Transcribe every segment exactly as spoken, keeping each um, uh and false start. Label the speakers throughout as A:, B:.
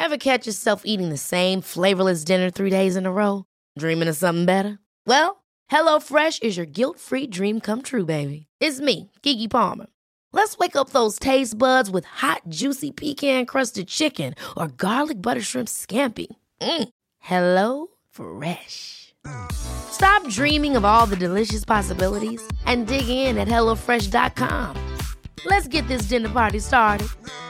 A: Ever catch yourself eating the same flavorless dinner three days in a row? Dreaming of something better? Well, HelloFresh is your guilt-free dream come true, baby. It's me, Keke Palmer. Let's wake up those taste buds with hot, juicy pecan-crusted chicken or garlic butter shrimp scampi. Mm. Hello Fresh. Stop dreaming of all the delicious possibilities and dig in at hello fresh dot com. Let's get this dinner party started.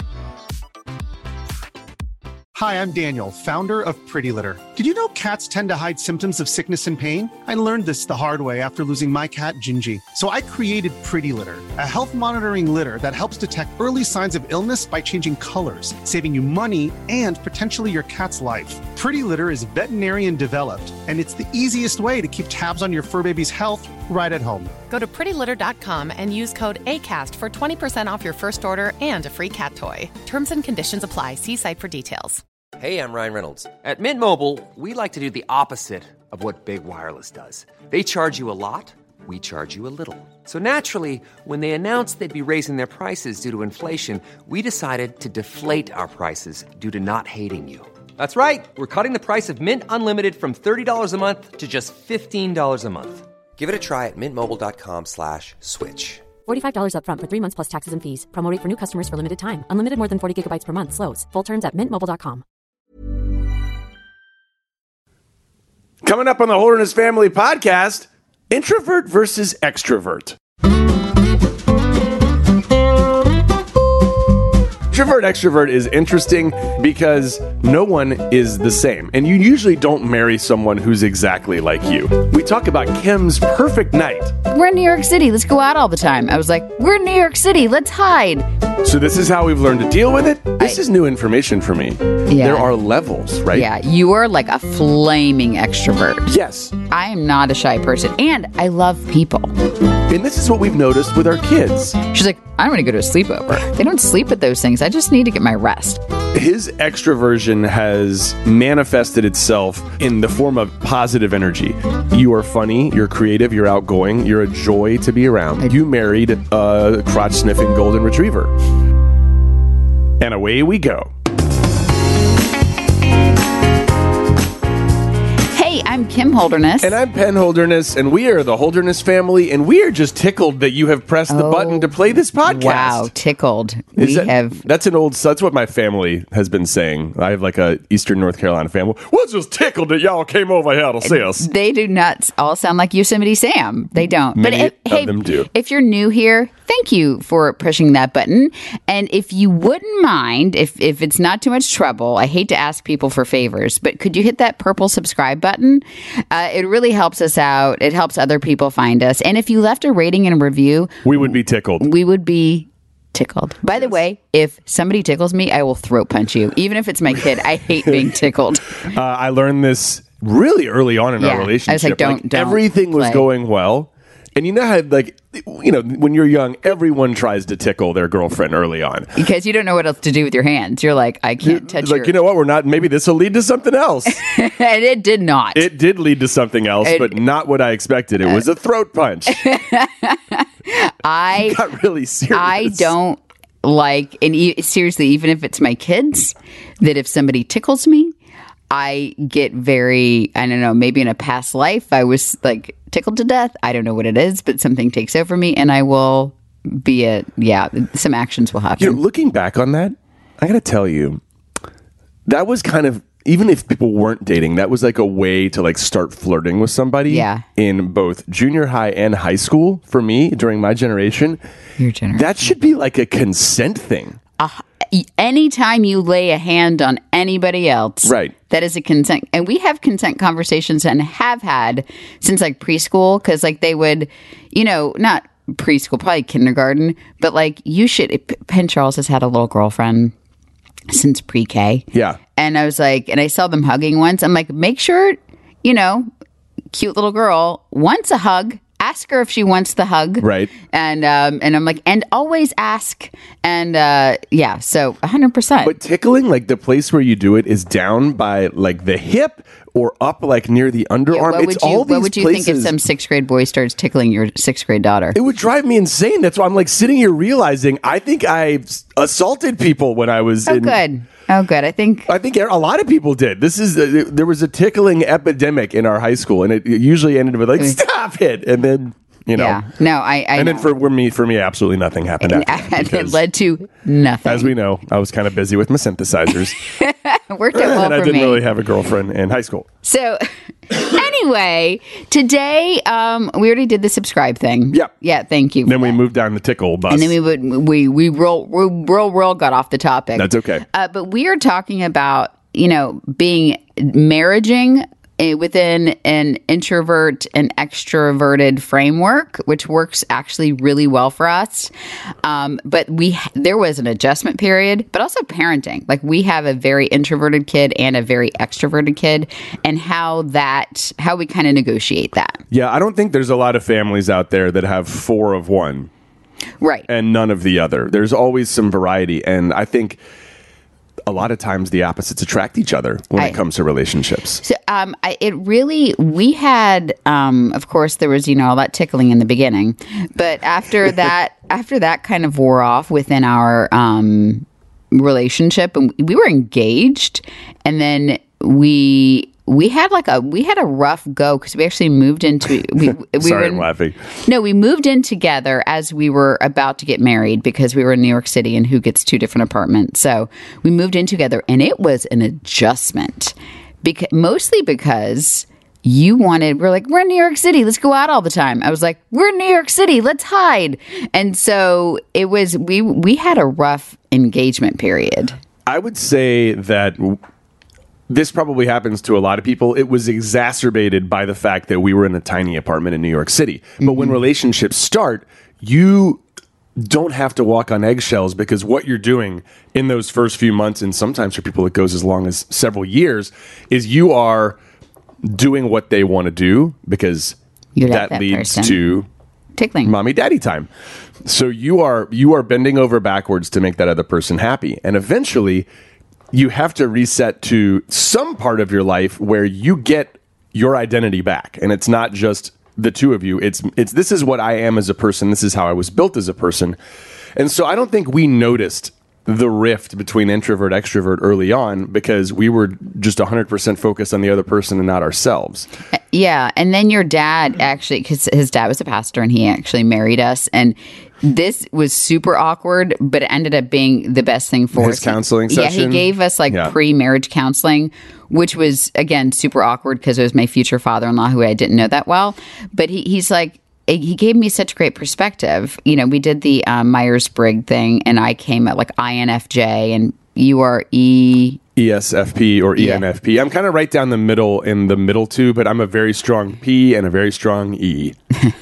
B: Hi, I'm Daniel, founder of Pretty Litter. Did you know cats tend to hide symptoms of sickness and pain? I learned this the hard way after losing my cat, Gingy. So I created Pretty Litter, a health monitoring litter that helps detect early signs of illness by changing colors, saving you money and potentially your cat's life. Pretty Litter is veterinarian developed, and it's the easiest way to keep tabs on your fur baby's health right at home.
C: Go to pretty litter dot com and use code ACAST for twenty percent off your first order and a free cat toy. Terms and conditions apply. See site for details.
D: Hey, I'm Ryan Reynolds. At Mint Mobile, we like to do the opposite of what Big Wireless does. They charge you a lot, we charge you a little. So naturally, when they announced they'd be raising their prices due to inflation, we decided to deflate our prices due to not hating you. That's right. We're cutting the price of Mint Unlimited from thirty dollars a month to just fifteen dollars a month. Give it a try at mintmobile.com slash switch.
E: forty-five dollars up front for three months plus taxes and fees. Promo rate for new customers for limited time. Unlimited more than forty gigabytes per month. Slows full terms at mint mobile dot com.
F: Coming up on the Holderness Family Podcast, introvert versus extrovert. Introvert, extrovert is interesting because no one is the same. And you usually don't marry someone who's exactly like you. We talk about Kim's perfect night.
G: We're in New York City. Let's go out all the time. I was like, we're in New York City. Let's hide.
F: So this is how we've learned to deal with it? This I, is new information for me.
G: Yeah.
F: There are levels, right?
G: Yeah, you are like a flaming extrovert.
F: Yes.
G: I am not a shy person. And I love people.
F: And this is what we've noticed with our kids.
G: She's like, I don't want to go to a sleepover. They don't sleep at those things. I just need to get my rest.
F: His extroversion has manifested itself in the form of positive energy. You are funny, you're creative, you're outgoing, you're a joy to be around. You married a crotch-sniffing golden retriever. And away we go.
G: Hey, I'm Kim Holderness.
F: And I'm Penn Holderness, and we are the Holderness family, and we are just tickled that you have pressed the
G: oh,
F: button to play this podcast.
G: Wow, tickled.
F: Is
G: we
F: that,
G: have...
F: That's an old... That's what my family has been saying. I have like a Eastern North Carolina family. We're just tickled that y'all came over here to see us.
G: They do not all sound like Yosemite Sam. They don't.
F: Many
G: but if,
F: of
G: hey,
F: them do.
G: If you're new here, thank you for pushing that button. And if you wouldn't mind, if, if it's not too much trouble, I hate to ask people for favors, but could you hit that purple subscribe button? Uh, it really helps us out. It helps other people find us. And if you left a rating and a review,
F: we would be tickled.
G: We would be tickled. By the way, if somebody tickles me, I will throat punch you. Even if it's my kid, I hate being tickled.
F: Uh, I learned this really early on in
G: yeah,
F: our relationship.
G: I was like, don't,
F: like,
G: don't
F: everything was
G: play.
F: going well. And you know how, like, you know, when you're young, everyone tries to tickle their girlfriend early on.
G: Because you don't know what else to do with your hands. You're like, I can't touch
F: Like,
G: your...
F: you know what? We're not, maybe this will lead to something else.
G: And it did not.
F: It did lead to something else, it, but not what I expected. It uh, was a throat punch.
G: I
F: it got really serious.
G: I don't like, and e- seriously, even if it's my kids, that if somebody tickles me, I get very, I don't know, maybe in a past life, I was like tickled to death. I don't know what it is, but something takes over me and I will be a, yeah, some actions will happen.
F: You know, looking back on that, I got to tell you, that was kind of, even if people weren't dating, that was like a way to like start flirting with somebody.
G: Yeah.
F: In both junior high and high school for me during my generation.
G: Your generation.
F: That should be like a consent thing.
G: Uh, anytime you lay a hand on anybody else,
F: right?
G: That is a consent. And we have consent conversations and have had since like preschool, because like they would, you know, not preschool, probably kindergarten, but like you should, Penn Charles has had a little girlfriend since pre-K.
F: Yeah.
G: And I was like, and I saw them hugging once. I'm like, make sure, you know, cute little girl wants a hug ask her if she wants the hug.
F: Right.
G: And um, and I'm like, and always ask. And uh, yeah, so one hundred percent.
F: But tickling, like the place where you do it is down by like the hip or up like near the underarm.
G: Yeah, what
F: it's
G: would you,
F: all these
G: what would you
F: places.
G: think if some sixth grade boy starts tickling your sixth grade daughter?
F: It would drive me insane. That's why I'm like sitting here realizing I think I assaulted people when I was
G: Oh,
F: in.
G: good. Oh, good. I think.
F: I think a lot of people did. This is uh, there was a tickling epidemic in our high school, and it usually ended with like "stop it," and then you know,
G: Yeah. No, I. I
F: and
G: know.
F: then for, for me, for me, absolutely nothing happened. After that
G: and it
F: because,
G: led to nothing.
F: as we know, I was kind of busy with my synthesizers,
G: It worked out well
F: and I
G: for
F: didn't
G: me.
F: really have a girlfriend in high school.
G: So, anyway, today um, we already did the subscribe thing.
F: Yeah.
G: Yeah. Thank you. for
F: Then we
G: that.
F: moved down the tickle bus.
G: And then we would we we roll we roll roll got off the topic.
F: That's okay.
G: Uh, but we are talking about you know being marriaging uh, within an introvert and extroverted framework, which works actually really well for us. Um, but we there was an adjustment period, but also parenting. Like we have a very introverted kid and a very extroverted kid, and how that how we kind of negotiate that.
F: Yeah, I don't think there's a lot of families out there that have four of one
G: Right.
F: and none of the other. There's always some variety, and I think a lot of times the opposites attract each other when
G: I-
F: it comes to relationships.
G: So um, I, it really, we had, um, of course, there was, you know, all that tickling in the beginning. But after that, after that kind of wore off within our um, relationship, and we were engaged, and then we. We had like a we had a rough go because we actually moved into we, we
F: Sorry,
G: were in,
F: I'm laughing.
G: No, we moved in together as we were about to get married because we were in New York City and who gets two different apartments. So we moved in together, and it was an adjustment, because mostly because you wanted we're like we're in New York City, let's go out all the time. I was like we're in New York City, let's hide, and so it was we we had a rough engagement period.
F: I would say that w- this probably happens to a lot of people. It was exacerbated by the fact that we were in a tiny apartment in New York City. But when relationships start, you don't have to walk on eggshells, because what you're doing in those first few months, and sometimes for people it goes as long as several years, is you are doing what they want to do, because
G: You like
F: that,
G: that
F: leads
G: person.
F: to
G: Tickling.
F: mommy daddy time. So you are you are bending over backwards to make that other person happy, and eventually you have to reset to some part of your life where you get your identity back, and it's not just the two of you. It's it's this is what I am as a person. This is how I was built as a person. And so I don't think we noticed the rift between introvert extrovert early on, because we were just one hundred percent focused on the other person and not ourselves.
G: Yeah, and then your dad actually, because his dad was a pastor and he actually married us, and this was super awkward, but it ended up being the best thing for
F: His
G: us.
F: counseling
G: Yeah,
F: session?
G: he gave us like
F: Yeah.
G: pre-marriage counseling, which was again super awkward because it was my future father-in-law who I didn't know that well. But he, he's like, he gave me such great perspective. You know, we did the um, Myers-Briggs thing, and I came at like I N F J, and you are E.
F: E S F P or
G: Yeah.
F: E N F P. I'm kind of right down the middle in the middle two, but I'm a very strong P and a very strong E.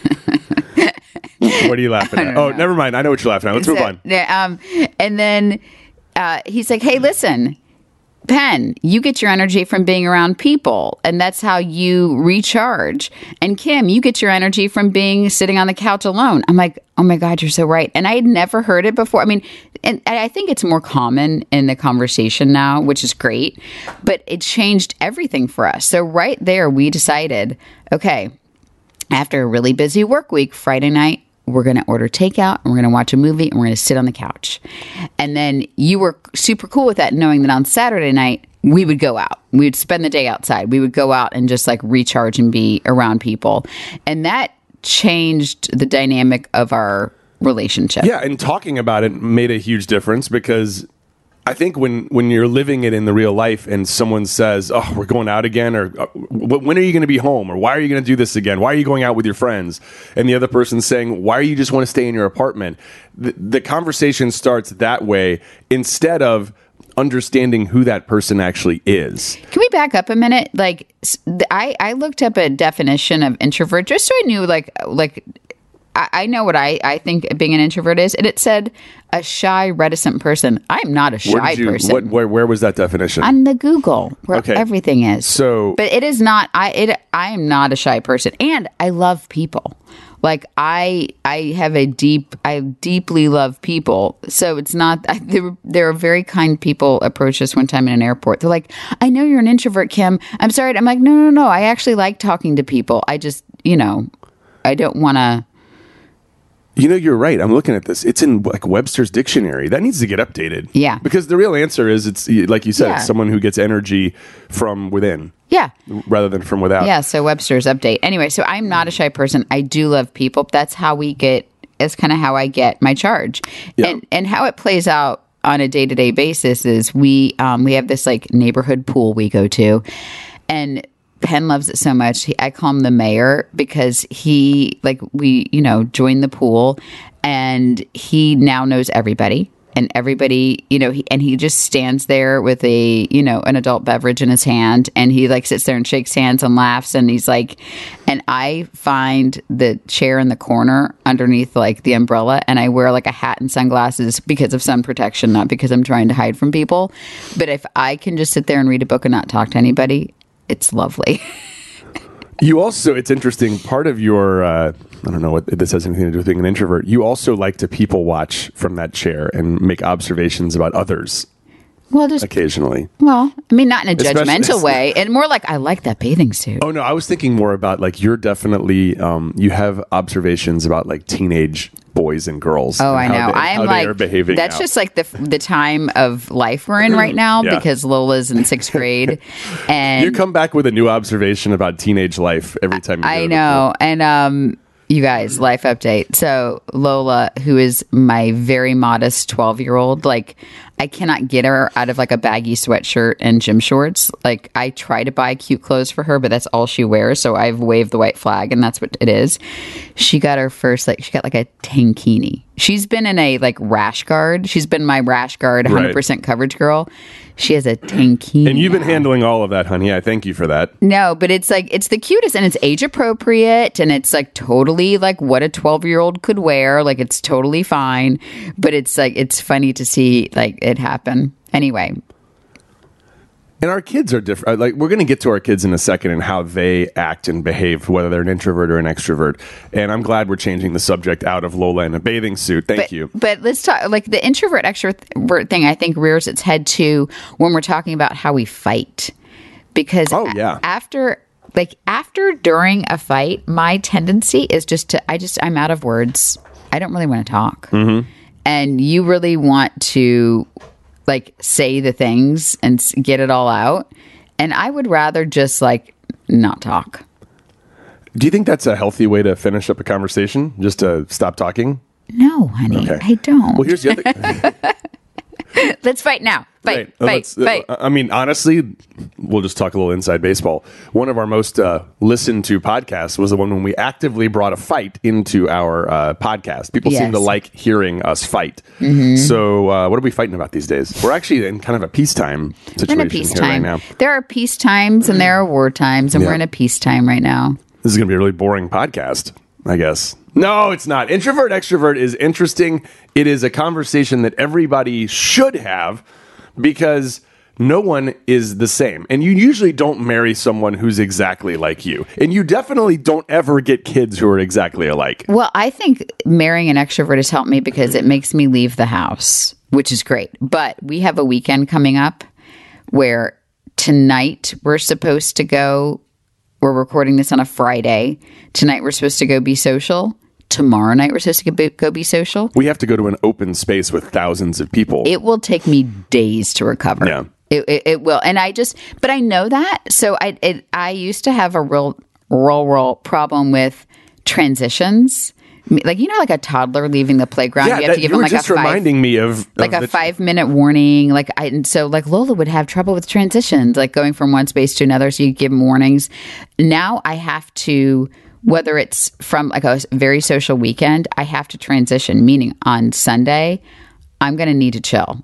F: What are you laughing at? Oh, never mind. I know what you're laughing at. Let's move
G: So,
F: on.
G: yeah, Um, and then uh, he's like, hey, listen, Penn, you get your energy from being around people, and that's how you recharge. And Kim, you get your energy from being sitting on the couch alone. I'm like, oh my God, you're so right. And I had never heard it before. I mean, and, and I think it's more common in the conversation now, which is great, but it changed everything for us. So right there, we decided, okay, after a really busy work week, Friday night, we're going to order takeout, and we're going to watch a movie, and we're going to sit on the couch. And then you were super cool with that, knowing that on Saturday night, we would go out. We would spend the day outside. We would go out and just like recharge and be around people. And that changed the dynamic of our relationship.
F: Yeah, and talking about it made a huge difference, because I think when, when you're living it in the real life and someone says, oh, we're going out again, or uh, when are you going to be home, or why are you going to do this again? Why are you going out with your friends? And the other person's saying, why do you just want to stay in your apartment? The, the conversation starts that way, instead of understanding who that person actually is.
G: Can we back up a minute? Like, s- I, I looked up a definition of introvert just so I knew, like, like I, I know what I, I think being an introvert is. And it said a shy, reticent person. I'm not a
F: Where
G: shy
F: did you,
G: person.
F: what, where, where was that definition?
G: On the Google, where
F: Okay.
G: everything is.
F: So-
G: but it is not. I it. I am not a shy person, and I love people. Like I, I have a deep, I deeply love people. So it's not. I, there, there are very kind people approach us one time in an airport. They're like, "I know you're an introvert, Kim. I'm sorry." I'm like, "No, no, no. I actually like talking to people. I just, you know, I don't want to."
F: You know, you're right. I'm looking at this. It's in like Webster's dictionary. That needs to get updated.
G: Yeah.
F: Because the real answer is it's like you said,
G: Yeah.
F: it's someone who gets energy from within.
G: Yeah.
F: Rather than from without.
G: Yeah. So Webster's update. Anyway, so I'm not a shy person. I do love people. That's how we get, that's kind of how I get my charge.
F: Yeah.
G: And and how it plays out on a day-to-day basis is we um, we have this like neighborhood pool we go to, and Penn loves it so much. He, I call him the mayor because he, like, we, you know, joined the pool and he now knows everybody and everybody, you know, he, and he just stands there with a, you know, an adult beverage in his hand and he like sits there and shakes hands and laughs. And he's like, and I find the chair in the corner underneath like the umbrella and I wear like a hat and sunglasses because of sun protection, not because I'm trying to hide from people. But if I can just sit there and read a book and not talk to anybody, it's lovely.
F: You also, it's interesting, part of your, uh, I don't know what this has anything to do with being an introvert, you also like to people watch from that chair and make observations about others
G: Well, just
F: occasionally.
G: Well, I mean, not in a
F: Especially-
G: judgmental way, and more like I like that bathing suit.
F: Oh, no, I was thinking more about like you're definitely, um, you have observations about like teenage boys and girls.
G: Oh,
F: and
G: I
F: how
G: know.
F: they-
G: I
F: how
G: am
F: they
G: like
F: are behaving
G: that's
F: now.
G: just like the the time of life we're in right now
F: Yeah.
G: because Lola's in sixth grade, and
F: You come back with a new observation about teenage life every time you go
G: I
F: to the
G: know, and um, you guys, life update. So Lola, who is my very modest twelve year old, like I cannot get her out of like a baggy sweatshirt and gym shorts. Like I try to buy cute clothes for her, but that's all she wears. So I've waved the white flag, and that's what it is. She got her first, like she got like a tankini. She's been in a like rash guard. She's been my rash guard, one hundred percent coverage girl. She has a tankini.
F: And you've been
G: now.
F: handling all of that, honey. I thank you for that.
G: No, but it's like it's the cutest and it's age appropriate and it's like totally like what a twelve year old could wear. Like it's totally fine. But it's like it's funny to see like it happen. Anyway.
F: And our kids are different. Like we're going to get to our kids in a second and how they act and behave, whether they're an introvert or an extrovert. And I'm glad we're changing the subject out of Lola in a bathing suit. Thank
G: But,
F: you.
G: but let's talk like the introvert extrovert thing. I think rears its head to when we're talking about how we fight, because
F: Oh, yeah.
G: a- after like after during a fight, my tendency is just to I just I'm out of words. I don't really want to talk, mm-hmm. and you really want to like say the things and s- get it all out, and I would rather just like not talk.
F: Do you think that's a healthy way to finish up a conversation? Just to stop talking?
G: No, honey,
F: Okay.
G: I don't.
F: Well, here's the other.
G: Let's fight now. Fight,
F: Right.
G: fight,
F: Let's- uh,
G: fight.
F: I mean, honestly, we'll just talk a little inside baseball. One of our most uh, listened to podcasts was the one when we actively brought a fight into our uh, podcast. People seem
G: Yes.
F: to like hearing us fight.
G: Mm-hmm.
F: So, uh, what are we fighting about these days? We're actually in kind of a peacetime
G: We're
F: situation
G: in a peace
F: here right
G: time.
F: now.
G: There are peace times and there are war times, and
F: Yeah.
G: we're in a peace time right now.
F: This is going to be a really boring podcast, I guess. No, it's not. Introvert extrovert is interesting. It is a conversation that everybody should have because no one is the same. And you usually don't marry someone who's exactly like you. And you definitely don't ever get kids who are exactly alike.
G: Well, I think marrying an extrovert has helped me because it makes me leave the house, which is great. But we have a weekend coming up where tonight we're supposed to go. We're recording this on a Friday. Tonight we're supposed to go be social. Tomorrow night we're supposed to go, go be social.
F: We have to go to an open space with thousands of people.
G: It will take me days to recover.
F: Yeah.
G: It, it, it will. And I just, but I know that. So I, it, I used to have a real, real, real problem with transitions. Like, you know, like a toddler leaving the playground,
F: yeah,
G: you have
F: that,
G: to give
F: you
G: them
F: were
G: like
F: just
G: a five,
F: reminding me of, of
G: like a
F: the-
G: five minute warning. Like I, and so like Lola would have trouble with transitions, like going from one space to another. So you give them warnings. Now I have to, whether it's from like a very social weekend, I have to transition, meaning on Sunday, I'm going to need to chill.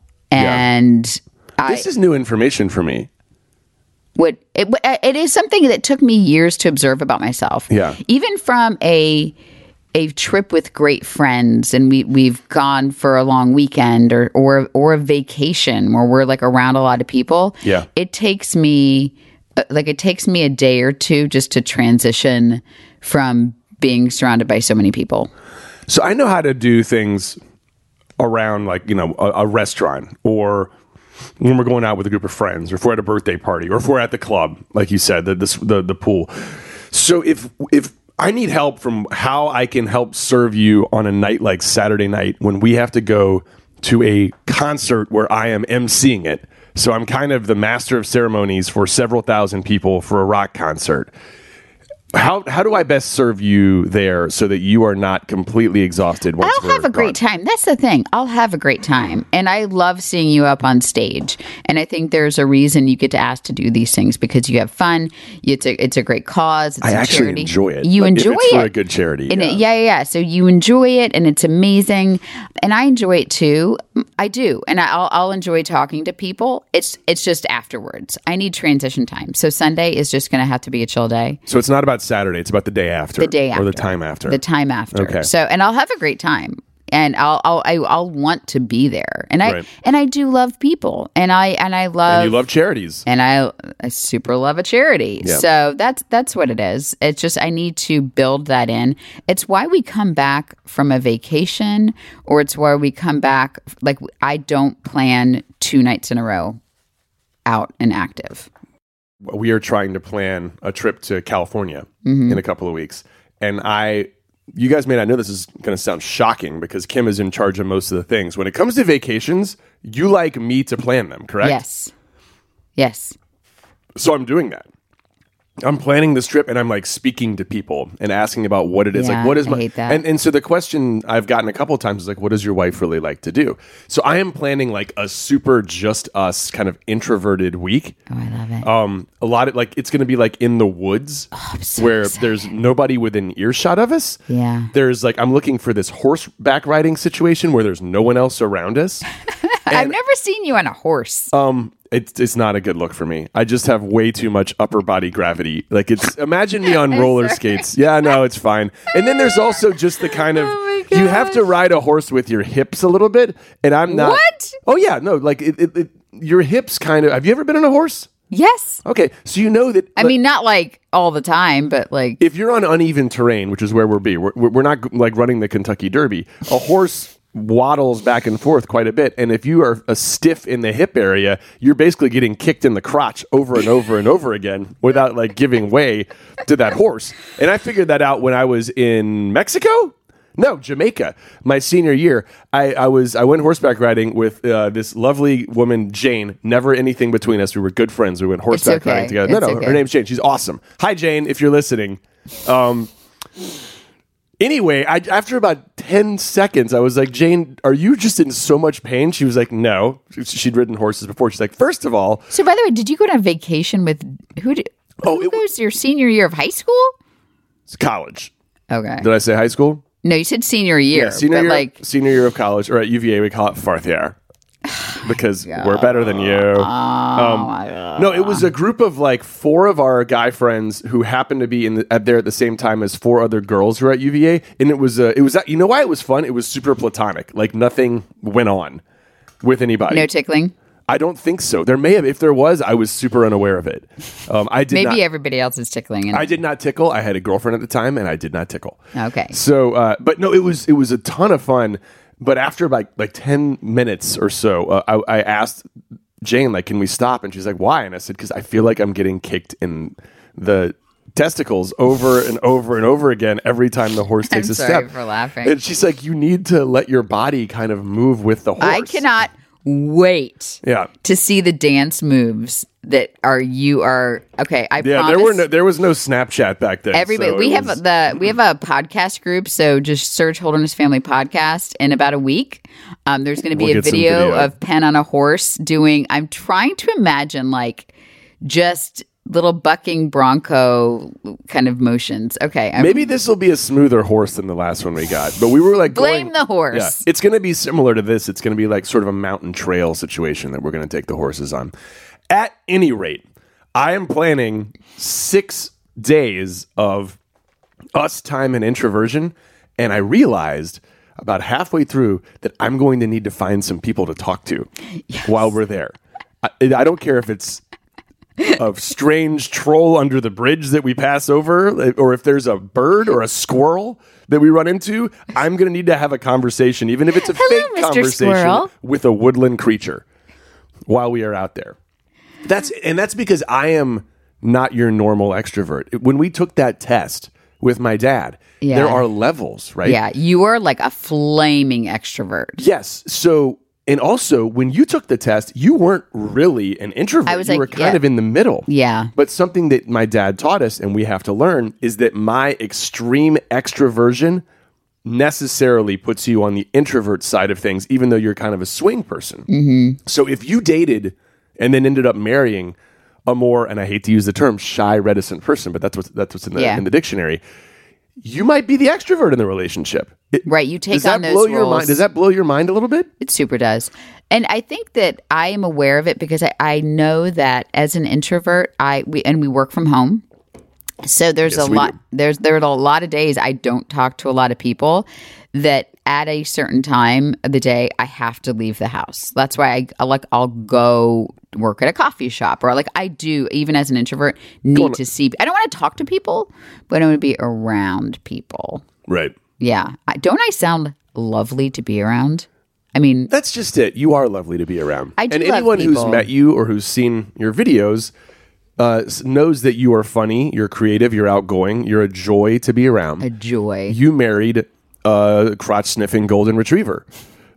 G: And I
F: This is new information for me.
G: would, it, it is something that took me years to observe about myself.
F: Yeah.
G: Even from a, a trip with great friends and we, we've gone for a long weekend or, or, or a vacation where we're like around a lot of people.
F: Yeah.
G: It takes me, uh, like it takes me a day or two just to transition from being surrounded by so many people.
F: So I know how to do things around, like, you know, a, a restaurant, or when we're going out with a group of friends, or if we're at a birthday party, or if we're at the club, like you said, the the the, the pool. So if if I need help from how I can help serve you on a night like Saturday night when we have to go to a concert where I am emceeing it. So I'm kind of the master of ceremonies for several thousand people for a rock concert. How how do I best serve you there so that you are not completely exhausted? Once
G: I'll have a great
F: gone?
G: time. That's the thing. I'll have a great time. And I love seeing you up on stage. And I think there's a reason you get to ask to do these things, because you have fun. It's a, it's a great cause. It's
F: I
G: a
F: actually
G: charity.
F: enjoy it.
G: You
F: Like, if
G: enjoy
F: it's
G: it.
F: for a good charity.
G: And
F: Yeah.
G: it, yeah, yeah, yeah. So you enjoy it, and it's amazing. And I enjoy it too. I do. And I'll, I'll enjoy talking to people. It's, it's just afterwards. I need transition time. So Sunday is just going to have to be a chill day.
F: So it's not about Saturday. It's about the day after.
G: The day after.
F: Or the time after.
G: The time after.
F: Okay.
G: So, and I'll have a great time, and I'll I'll I, I'll want to be there, and I
F: Right.
G: and I do love people, and I and I love
F: And you love charities.
G: and I, I super love a charity.
F: Yeah.
G: So that's that's what it is. It's just I need to build that in. It's why we come back from a vacation, or it's why we come back, like, I don't plan two nights in a row out and active.
F: We are trying to plan a trip to California
G: Mm-hmm.
F: in a couple of weeks. And I, you guys may not know, this is going to sound shocking because Kim is in charge of most of the things. When it comes to vacations, you like me to plan them, correct?
G: Yes. Yes.
F: So I'm doing that. I'm planning this trip, and I'm like speaking to people and asking about what it is.
G: Yeah,
F: like, what is
G: I
F: my
G: hate that.
F: and and so the question I've gotten a couple of times is like, what does your wife really like to do? So I am planning like a super just us kind of introverted week.
G: Oh, I love it.
F: Um, a lot of like it's going to be like in the woods where there's nobody within earshot of us.
G: Yeah.
F: There's like I'm looking for this horseback riding situation where there's no one else around us.
G: I've never seen you on a horse.
F: Um, it's it's not a good look for me. I just have way too much upper body gravity. Like it's imagine me on roller skates. Yeah, no, it's fine. And then there's also just the kind of you have to ride a horse with your hips a little bit, and I'm not.
G: What?
F: Oh yeah, no, like it, it, it, your hips kind of. Have you ever been on a horse?
G: Yes.
F: Okay, so you know that.
G: I mean, not like all the time, but like
F: if you're on uneven terrain, which is where we'll be, we're, we're not like running the Kentucky Derby. A horse waddles back and forth quite a bit, and if you are a stiff in the hip area, you're basically getting kicked in the crotch over and over and over again without like giving way to that horse. And I figured that out when I was in Mexico. No, Jamaica. My senior year, I, I was I went horseback riding with uh, this lovely woman, Jane. Never anything between us. We were good friends. We went horseback
G: okay.
F: riding together. No,
G: It's
F: no,
G: okay.
F: her name's Jane. She's awesome. Hi, Jane, if you're listening. Um, anyway, I, after about ten seconds, I was like, Jane, are you just in so much pain? She was like, no. She'd ridden horses before. She's like, first of all,
G: So, by the way, did you go on vacation with who? Did,
F: Oh,
G: who
F: it-
G: goes your senior year of high school?
F: it's college.
G: Okay.
F: Did I say high school?
G: No, you said senior year.
F: Yeah, senior
G: but
F: year,
G: like,
F: senior year of college, or at U V A we call it fourth year because we're better than you.
G: Oh
F: Um, no, it was a group of like four of our guy friends who happened to be in the, at there at the same time as four other girls who were at U V A, and it was uh, it was you know why it was fun? It was super platonic, like nothing went on with anybody.
G: no tickling.
F: I don't think so. There may have, if there was, I was super unaware of it. Um, I did
G: Maybe
F: not.
G: everybody else is tickling. And,
F: I did not tickle. I had a girlfriend at the time, and I did not tickle.
G: Okay.
F: So, uh, but no, it was it was a ton of fun. But after like like ten minutes or so, uh, I, I asked Jane, like, "Can we stop?" And she's like, "Why?" And I said, "Because I feel like I'm getting kicked in the testicles over and over and over again every time the horse takes
G: I'm
F: a
G: sorry
F: step."
G: for laughing.
F: And she's like, "You need to let your body kind of move with the horse."
G: I cannot wait
F: Yeah.
G: to see the dance moves that are you are okay. I
F: Yeah,
G: promise.
F: there were no, there was no Snapchat back then.
G: Everybody,
F: so
G: we
F: it
G: have
F: was-
G: the we have a podcast group, so just search Holderness Family Podcast. In about a week, um, there's going to be
F: We'll
G: a
F: get some
G: video,
F: video.
G: of Penn on a horse doing. I'm trying to imagine like just little bucking bronco kind of motions. Okay, I'm,
F: Maybe this will be a smoother horse than the last one we got. But we were like,
G: blame
F: going-
G: the horse.
F: Yeah, it's going to be similar to this. It's going to be like sort of a mountain trail situation that we're going to take the horses on. At any rate, I am planning six days of us time and introversion, and I realized about halfway through that I'm going to need to find some people to talk to while we're there. I, I don't care if it's a strange troll under the bridge that we pass over, or if there's a bird or a squirrel that we run into, I'm going to need to have a conversation, even if it's a
G: Hello,
F: fake
G: Mister
F: conversation
G: Squirrel.
F: with a woodland creature while we are out there. That's and that's because I am not your normal extrovert. When we took that test with my dad,
G: Yeah.
F: there are levels, right?
G: Yeah, you are like a flaming extrovert.
F: Yes. So, and also when you took the test, you weren't really an introvert.
G: I was
F: you
G: like,
F: were kind
G: yeah.
F: of in the middle.
G: Yeah.
F: But something that my dad taught us and we have to learn is that my extreme extroversion necessarily puts you on the introvert side of things, even though you're kind of a swing person.
G: Mm-hmm.
F: So if you dated and then ended up marrying a more, and I hate to use the term shy, reticent person, but that's what's, that's what's in the,
G: Yeah.
F: in the dictionary, you might be the extrovert in the relationship. It-
G: Right, you take
F: does that
G: on those
F: blow your
G: roles.
F: mind? Does that blow your mind a little bit?
G: It super does. And I think that I am aware of it because I, I know that as an introvert, I we and we work from home. So there's
F: Yes,
G: a
F: we
G: lot
F: do.
G: there's there are a lot of days I don't talk to a lot of people that at a certain time of the day I have to leave the house. That's why I, I like I'll go work at a coffee shop, or like I do even as an introvert need to see I don't want to talk to people, but I want to be around people.
F: Right.
G: Yeah. I, don't I sound lovely to be around? I mean,
F: That's just it. You are lovely to be around.
G: I do
F: and
G: love
F: anyone who's
G: people.
F: met you or who's seen your videos uh, s- knows that you are funny, you're creative, you're outgoing, you're a joy to be around.
G: a joy.
F: You married a crotch sniffing golden retriever.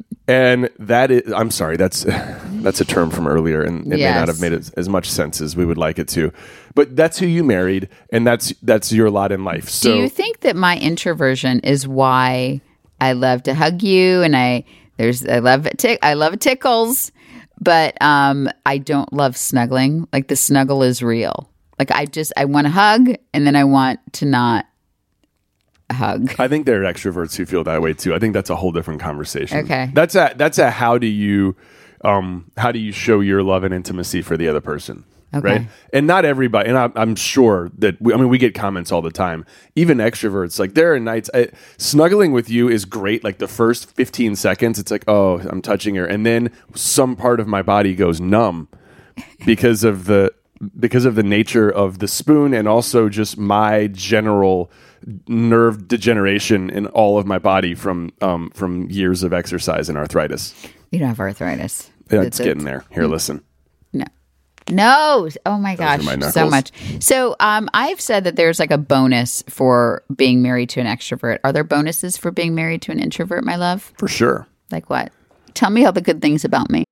F: And that is, I'm sorry, that's that's a term from earlier, and it may
G: Yes.
F: not have made as, as much sense as we would like it to. But that's who you married, and that's that's your lot in life. So
G: Do you think that my introversion is why I love to hug you and I there's I love it tick I love tickles, but um I don't love snuggling. Like the snuggle is real. Like I just I want to hug and then I want to not hug.
F: I think there are extroverts who feel that way too. I think that's a whole different conversation.
G: Okay.
F: That's a that's a how do you um how do you show your love and intimacy for the other person?
G: Okay.
F: Right. And not everybody, and I, I'm sure that we, I mean we get comments all the time. Even extroverts, like there are nights I, snuggling with you is great. Like the first fifteen seconds, it's like, oh, I'm touching her, and then some part of my body goes numb because of the because of the nature of the spoon, and also just my general nerve degeneration in all of my body from um, from years of exercise and arthritis.
G: You don't have arthritis.
F: Yeah, it's getting there. Here,
G: Mm.
F: listen.
G: No. No. Oh my gosh.
F: my
G: So
F: knuckles.
G: much. So um, I've said that there's like a bonus for being married to an extrovert. Are there bonuses for being married to an introvert, my love?
F: For sure.
G: Like what? Tell me all the good things about me.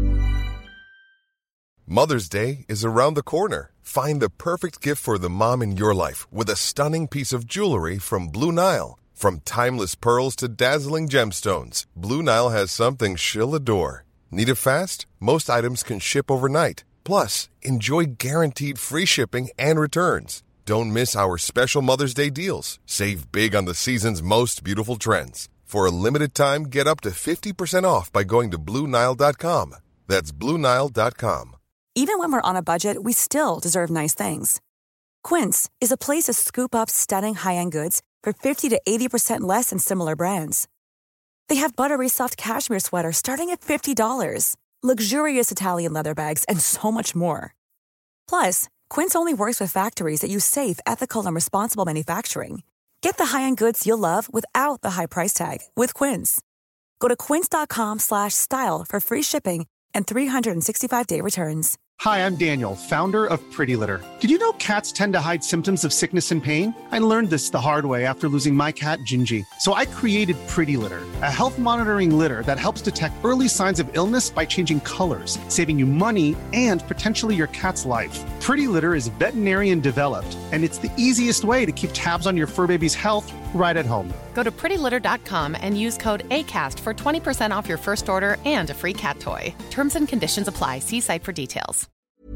H: Mother's Day is around the corner. Find the perfect gift for the mom in your life with a stunning piece of jewelry from Blue Nile. From timeless pearls to dazzling gemstones, Blue Nile has something she'll adore. Need it fast? Most items can ship overnight. Plus, enjoy guaranteed free shipping and returns. Don't miss our special Mother's Day deals. Save big on the season's most beautiful trends. For a limited time, get up to fifty percent off by going to Blue Nile dot com. That's Blue Nile dot com.
I: Even when we're on a budget, we still deserve nice things. Quince is a place to scoop up stunning high-end goods for fifty to eighty percent less than similar brands. They have buttery soft cashmere sweaters starting at fifty dollars, luxurious Italian leather bags, and so much more. Plus, Quince only works with factories that use safe, ethical, and responsible manufacturing. Get the high-end goods you'll love without the high price tag with Quince. Go to quince.com slash style for free shipping and three sixty-five day returns.
B: Hi, I'm Daniel, founder of Pretty Litter. Did you know cats tend to hide symptoms of sickness and pain? I learned this the hard way after losing my cat, Gingy. So I created Pretty Litter, a health monitoring litter that helps detect early signs of illness by changing colors, saving you money and potentially your cat's life. Pretty Litter is veterinarian developed, and it's the easiest way to keep tabs on your fur baby's health right at home.
C: Go to pretty litter dot com and use code ACAST for twenty percent off your first order and a free cat toy. Terms and conditions apply. See site for details.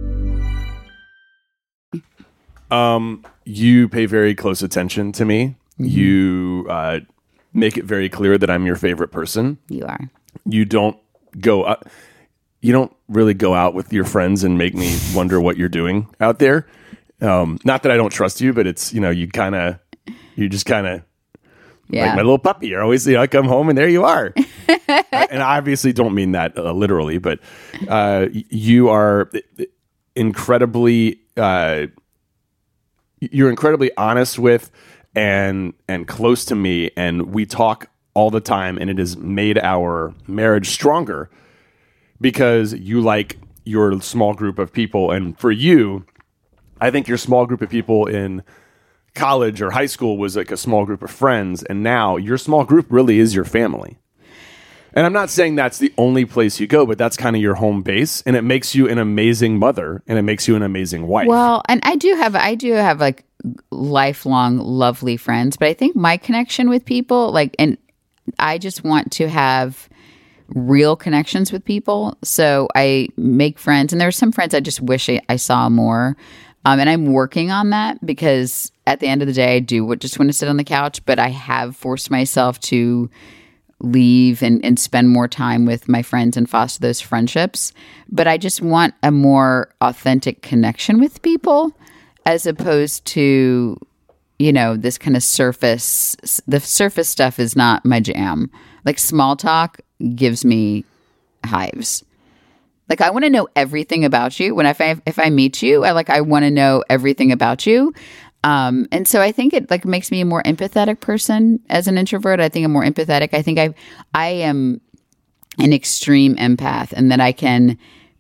F: Um, you pay very close attention to me.
G: Mm-hmm.
F: You uh, make it very clear that I'm your favorite person.
G: You are.
F: You don't go up. You don't really go out with your friends and make me wonder what you're doing out there. Um, not that I don't trust you, but it's, you know, you kind of, you just kind of
G: Yeah.
F: like my little puppy. You're always, you know, I come home and there you are. And I obviously don't mean that uh, literally, but uh, you are, incredibly uh, you're incredibly honest with and and close to me, and we talk all the time, and it has made our marriage stronger because you like your small group of people. And for you, I think your small group of people in college or high school was like a small group of friends, and now your small group really is your family. And I'm not saying that's the only place you go, but that's kind of your home base, and it makes you an amazing mother, and it makes you an amazing wife.
G: Well, and I do have, I do have like lifelong lovely friends, but I think my connection with people, like, and I just want to have real connections with people. So I make friends, and there are some friends I just wish I, I saw more. Um, and I'm working on that because at the end of the day, I do just want to sit on the couch, but I have forced myself to leave and, and spend more time with my friends and foster those friendships. But I just want a more authentic connection with people as opposed to, you know, this kind of surface. The surface stuff is not my jam. Like small talk gives me hives. Like I want to know everything about you. When if I if I meet you, I like I want to know everything about you. Um, and so I think it like makes me a more empathetic person as an introvert. I think I'm more empathetic. I think I I am an extreme empath, and that I can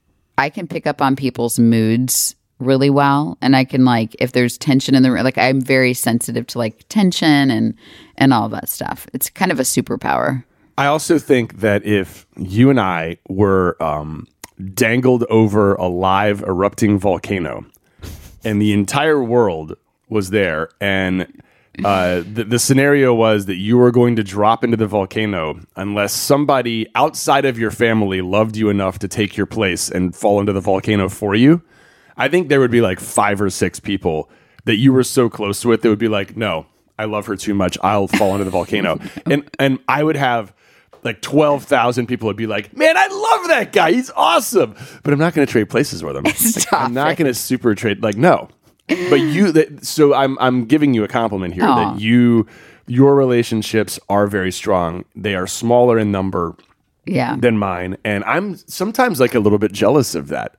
G: I can pick up on people's moods really well, and I can like if there's tension in the room, like I'm very sensitive to like tension and and all that stuff. It's kind of a superpower.
F: I also think that if you and I were um, dangled over a live erupting volcano, and the entire world was there, and uh, the, the scenario was that you were going to drop into the volcano unless somebody outside of your family loved you enough to take your place and fall into the volcano for you, I think there would be like five or six people that you were so close with that would be like, no, I love her too much, I'll fall into the volcano. And and I would have like twelve thousand people would be like, man, I love that guy, he's awesome. But I'm not going to trade places with him. Like, I'm not going to super trade, like, no. But you, that, so I'm I'm giving you a compliment here. Aww. That you, your relationships are very strong. They are smaller in number,
G: yeah.
F: than mine, and I'm sometimes like a little bit jealous of that.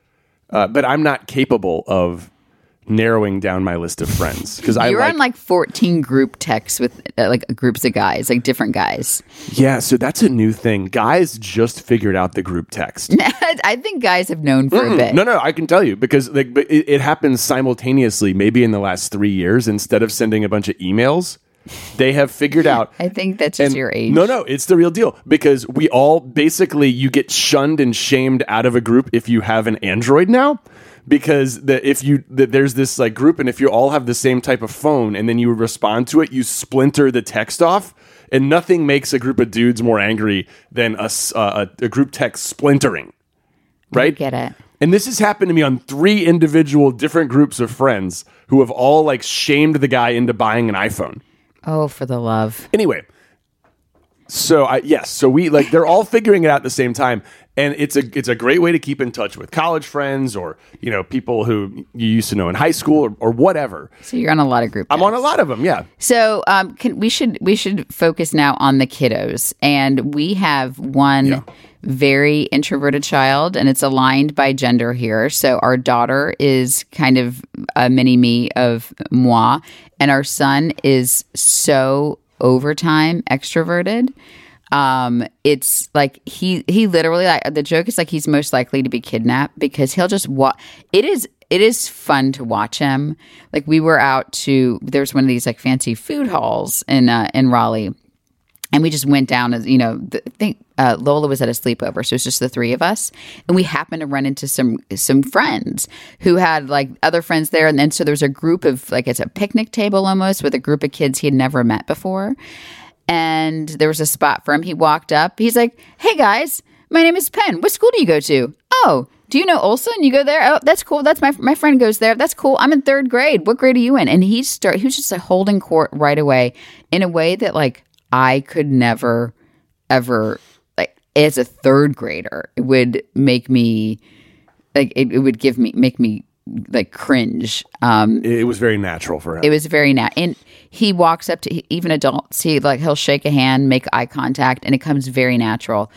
F: Uh, but I'm not capable of narrowing down my list of friends because I
G: you're
F: like,
G: on like fourteen group texts with uh, like groups of guys, like different guys.
F: Yeah, so that's a new thing. Guys just figured out the group text.
G: I think guys have known for Mm-mm. a bit.
F: No, no, I can tell you because like it, it happens simultaneously. Maybe in the last three years, instead of sending a bunch of emails, they have figured out.
G: I think that's just
F: and,
G: your age.
F: No, no, it's the real deal because we all basically you get shunned and shamed out of a group if you have an Android now. Because the, if you the, there's this like group, and if you all have the same type of phone, and then you respond to it, you splinter the text off, and nothing makes a group of dudes more angry than a uh, a, a group text splintering, right?
G: I get it.
F: And this has happened to me on three individual different groups of friends who have all like shamed the guy into buying an iPhone.
G: Oh, for the love.
F: Anyway, so I yes, so we like they're all figuring it out at the same time. And it's a it's a great way to keep in touch with college friends or, you know, people who you used to know in high school or, or whatever.
G: So you're on a lot of group
F: I'm
G: texts.
F: on a lot of them, yeah.
G: So um, can, we should we should focus now on the kiddos. And we have one yeah. very introverted child, and it's aligned by gender here. So our daughter is kind of a mini me of moi, and our son is so overtime extroverted. Um, it's like he he literally like the joke is like he's most likely to be kidnapped because he'll just watch. It is it is fun to watch him. Like we were out to there's one of these like fancy food halls in uh, in Raleigh, and we just went down as you know. The, I think uh, Lola was at a sleepover, so it's just the three of us, and we happened to run into some some friends who had like other friends there, and then so there's a group of like it's a picnic table almost with a group of kids he had never met before. And there was a spot for him. He walked up. He's like, hey, guys, my name is Penn. What school do you go to? Oh, do you know Olson? You go there? Oh, that's cool. That's my my friend goes there. That's cool. I'm in third grade. What grade are you in? And he start. He was just like holding court right away in a way that like I could never, ever, like as a third grader, it would make me, like it, it would give me, make me like cringe. Um,
F: it was very natural for him.
G: It was very natural. And he walks up to even adults. He like he'll shake a hand, make eye contact, and it comes very natural.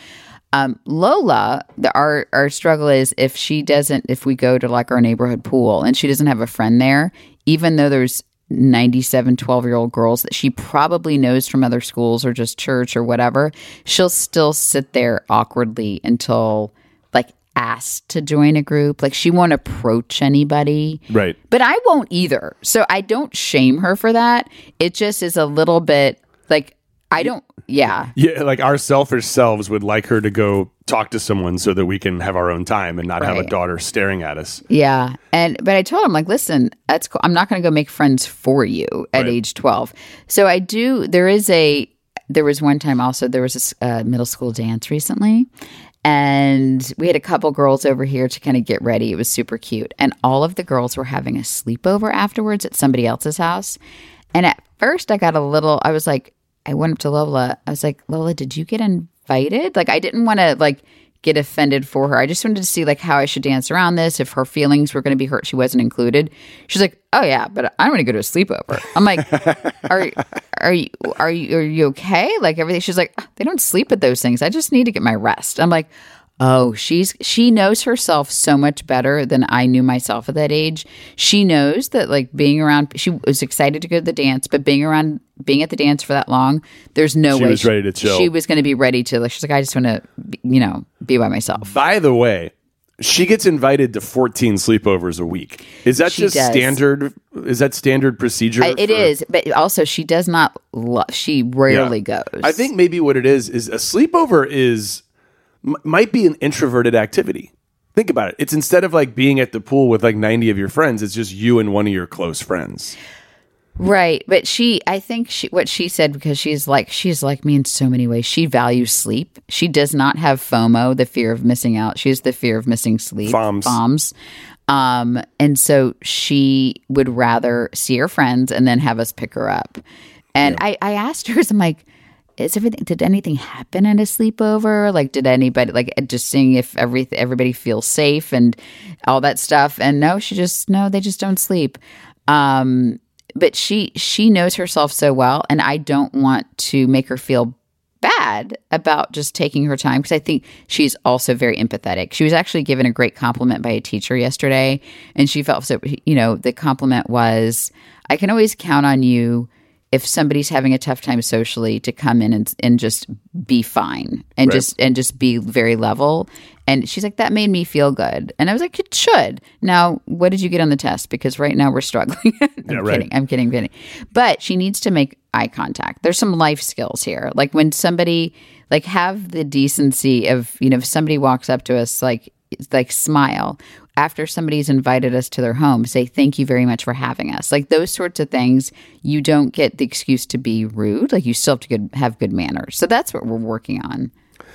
G: Um, Lola, the, our our struggle is if she doesn't, if we go to like our neighborhood pool and she doesn't have a friend there, even though there's ninety-seven twelve-year-old girls that she probably knows from other schools or just church or whatever, she'll still sit there awkwardly until like asked to join a group. Like she won't approach anybody.
F: Right.
G: But I won't either. So I don't shame her for that. It just is a little bit like, I don't, yeah.
F: Yeah, like our selfish selves would like her to go talk to someone so that we can have our own time and not
G: right.
F: have a daughter staring at us.
G: Yeah. And, but I told him, like, listen, that's cool. I'm not going to go make friends for you at
F: Right.
G: age twelve. So I do, there is a, there was one time also, there was a uh, middle school dance recently. And we had a couple girls over here to kind of get ready. It was super cute. And all of the girls were having a sleepover afterwards at somebody else's house. And at first I got a little, I was like, I went up to Lola. I was like, Lola, did you get invited? Like, I didn't want to like get offended for her. I just wanted to see like how I should dance around this. If her feelings were going to be hurt, she wasn't included. She's like, oh yeah, but I don't want to go to a sleepover. I'm like, are are you are you are you okay? Like everything. She's like, they don't sleep at those things. I just need to get my rest. I'm like, oh, she's she knows herself so much better than I knew myself at that age. She knows that like being around, she was excited to go to the dance, but being around, being at the dance for that long, there's no
F: She
G: way
F: was
G: she,
F: ready to chill.
G: She was going to be ready to like. She's like, I just want to, you know, be by myself.
F: By the way, she gets invited to fourteen sleepovers a week. Is that
G: She
F: just
G: does.
F: standard? Is that standard procedure?
G: I, it
F: for-
G: is, but also she does not. Lo- she rarely
F: Yeah.
G: goes.
F: I think maybe what it is is a sleepover is m- might be an introverted activity. Think about it. It's instead of like being at the pool with like ninety of your friends, it's just you and one of your close friends.
G: Right. But she, I think she, what she said, because she's like, she's like me in so many ways. She values sleep. She does not have FOMO, the fear of missing out. She has the fear of missing sleep.
F: FOMS.
G: FOMS. Um, and so she would rather see her friends and then have us pick her up. And I, I asked her, I'm like, is everything, did anything happen at a sleepover? Like, did anybody, like, just seeing if every, everybody feels safe and all that stuff? And no, she just, no, they just don't sleep. Um, But she she knows herself so well, and I don't want to make her feel bad about just taking her time, because I think she's also very empathetic. She was actually given a great compliment by a teacher yesterday, and she felt so, you know, the compliment was, I can always count on you if somebody's having a tough time socially to come in and and just be fine and
F: Right.
G: just and just be very level. And she's like, that made me feel good. And I was like, it should. Now, what did you get on the test? Because right now we're struggling. I'm
F: Yeah, right.
G: kidding. I'm kidding. kidding. But she needs to make eye contact. There's some life skills here. Like when somebody, like have the decency of, you know, if somebody walks up to us, like, like smile. After somebody's invited us to their home, say, thank you very much for having us. Like those sorts of things, you don't get the excuse to be rude. Like you still have to good, have good manners. So that's what we're working on.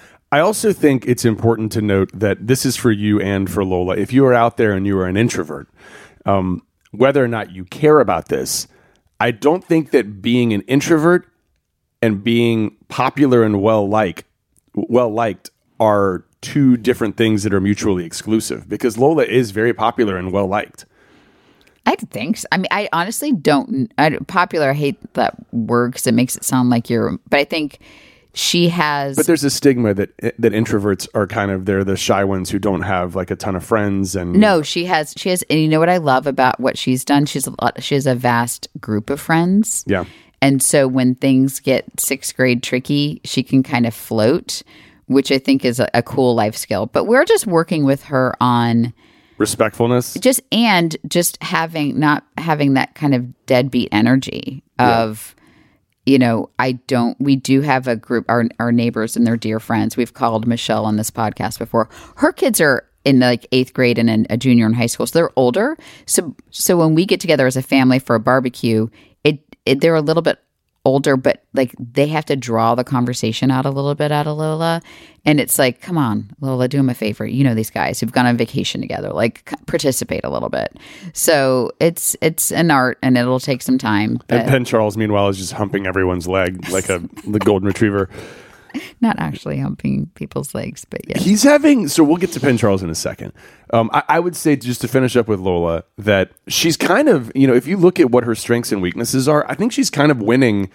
F: I also think it's important to note that this is for you and for Lola. If you are out there and you are an introvert, um, whether or not you care about this, I don't think that being an introvert and being popular and well like well liked are two different things that are mutually exclusive, because Lola is very popular and well liked.
G: I think so. I mean, I honestly don't. I, popular, I hate that word because it makes it sound like you're. But I think she has.
F: But there's a stigma that that introverts are kind of, they're the shy ones who don't have like a ton of friends. And
G: No, she has. She has. And you know what I love about what she's done? She's a lot. She has a vast group of friends.
F: Yeah.
G: And so when things get sixth grade tricky, she can kind of float, which I think is a, a cool life skill. But we're just working with her on
F: respectfulness,
G: just and just having not having that kind of deadbeat energy of, yeah. you know, I don't. We do have a group, our our neighbors and their dear friends. We've called Michelle on this podcast before. Her kids are in like eighth grade and a junior in high school, so they're older. So so when we get together as a family for a barbecue, it, it they're a little bit older, but like they have to draw the conversation out a little bit out of Lola. And it's like, come on, Lola, do them a favor. You know, these guys who've gone on vacation together, like participate a little bit. So it's, it's an art and it'll take some time. But
F: and Ben Charles, meanwhile, is just humping everyone's leg like a the golden retriever.
G: Not actually humping people's legs, but yeah.
F: He's having, so we'll get to Ben Charles in a second. Um, I, I would say, just to finish up with Lola, that she's kind of, you know, if you look at what her strengths and weaknesses are, I think she's kind of winning